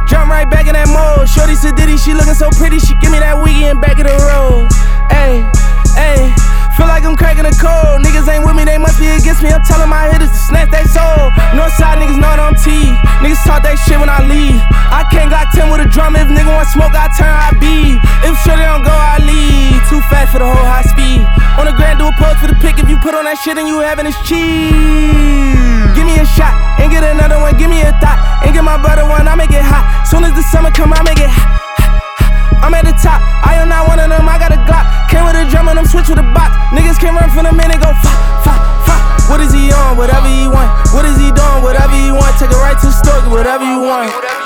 Jump right back in that mode. Shorty said Diddy, she looking so pretty, she give me that wiggy and back of the road. Ayy, ayy. Feel like I'm cracking a code. Niggas ain't with me, they must be against me. I'm telling my hitters to snatch they soul. Northside niggas know it on T. Niggas talk that shit when I leave. I can't Glock 10 with a drum. If nigga want smoke, I turn, I beat. If shorty don't go, I leave. Too fast for the whole high speed. On the ground, do a pose for the pick. If you put on that shit and you having it's cheese. Give me a shot, and get another one, give me a thought. And get my brother one, I make it hot. Soon as the summer come, I make it hot. I'm at the top, I am not one of them, I got a Glock. Came with a drum and I'm switch with a box. Niggas can run from the man and go fa, fa, fa. What is he on? Whatever he want. What is he doing? Whatever he want. Take it right to the store, get whatever you want.